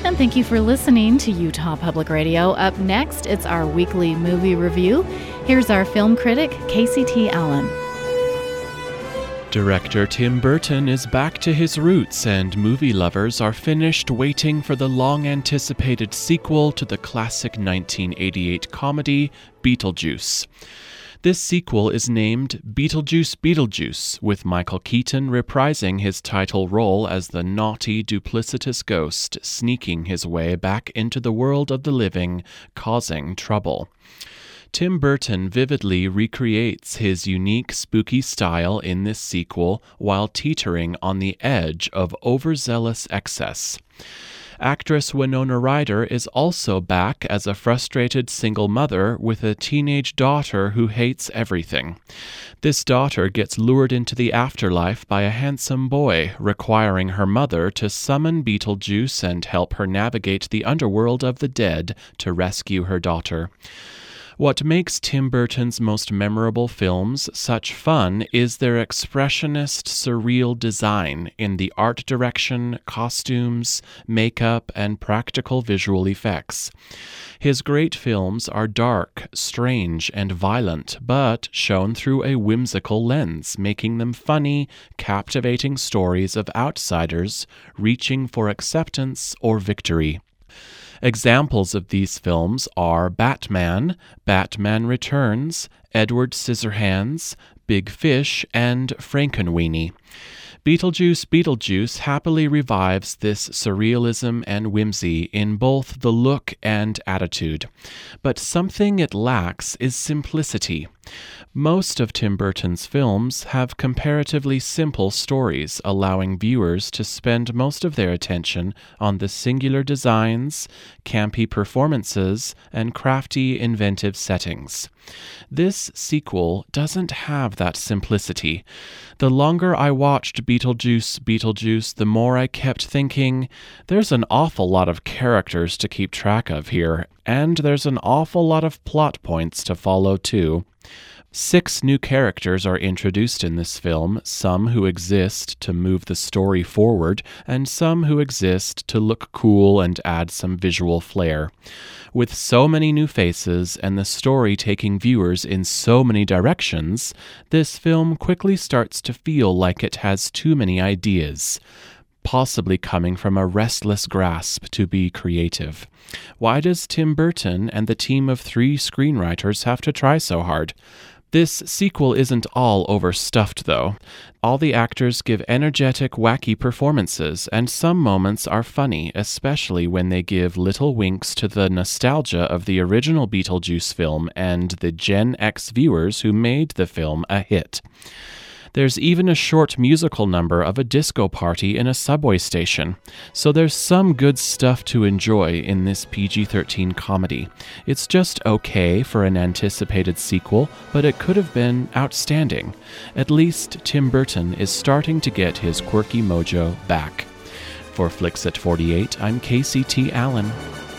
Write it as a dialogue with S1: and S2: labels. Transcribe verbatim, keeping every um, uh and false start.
S1: And thank you for listening to Utah Public Radio. Up next, it's our weekly movie review. Here's our film critic, Casey T. Allen.
S2: Director Tim Burton is back to his roots, and movie lovers are finished waiting for the long-anticipated sequel to the classic nineteen eighty-eight comedy, Beetlejuice. This sequel is named Beetlejuice Beetlejuice, with Michael Keaton reprising his title role as the naughty, duplicitous ghost sneaking his way back into the world of the living, causing trouble. Tim Burton vividly recreates his unique spooky style in this sequel while teetering on the edge of overzealous excess. Actress Winona Ryder is also back as a frustrated single mother with a teenage daughter who hates everything. This daughter gets lured into the afterlife by a handsome boy, requiring her mother to summon Beetlejuice and help her navigate the underworld of the dead to rescue her daughter. What makes Tim Burton's most memorable films such fun is their expressionist, surreal design in the art direction, costumes, makeup, and practical visual effects. His great films are dark, strange, and violent, but shown through a whimsical lens, making them funny, captivating stories of outsiders reaching for acceptance or victory. Examples of these films are Batman, Batman Returns, Edward Scissorhands, Big Fish, and Frankenweenie. Beetlejuice Beetlejuice happily revives this surrealism and whimsy in both the look and attitude. But something it lacks is simplicity. Most of Tim Burton's films have comparatively simple stories, allowing viewers to spend most of their attention on the singular designs, campy performances, and crafty, inventive settings. This sequel doesn't have that simplicity. The longer I watched Beetlejuice Beetlejuice, the more I kept thinking, there's an awful lot of characters to keep track of here, and there's an awful lot of plot points to follow too. Six new characters are introduced in this film, some who exist to move the story forward, and some who exist to look cool and add some visual flair. With so many new faces and the story taking viewers in so many directions, this film quickly starts to feel like it has too many ideas, possibly coming from a restless grasp to be creative. Why does Tim Burton and the team of three screenwriters have to try so hard? This sequel isn't all overstuffed, though. All the actors give energetic, wacky performances, and some moments are funny, especially when they give little winks to the nostalgia of the original Beetlejuice film and the Gen X viewers who made the film a hit. There's even a short musical number of a disco party in a subway station, so there's some good stuff to enjoy in this P G thirteen comedy. It's just okay for an anticipated sequel, but it could have been outstanding. At least Tim Burton is starting to get his quirky mojo back. For Flicks at forty-eight, I'm Casey T. Allen.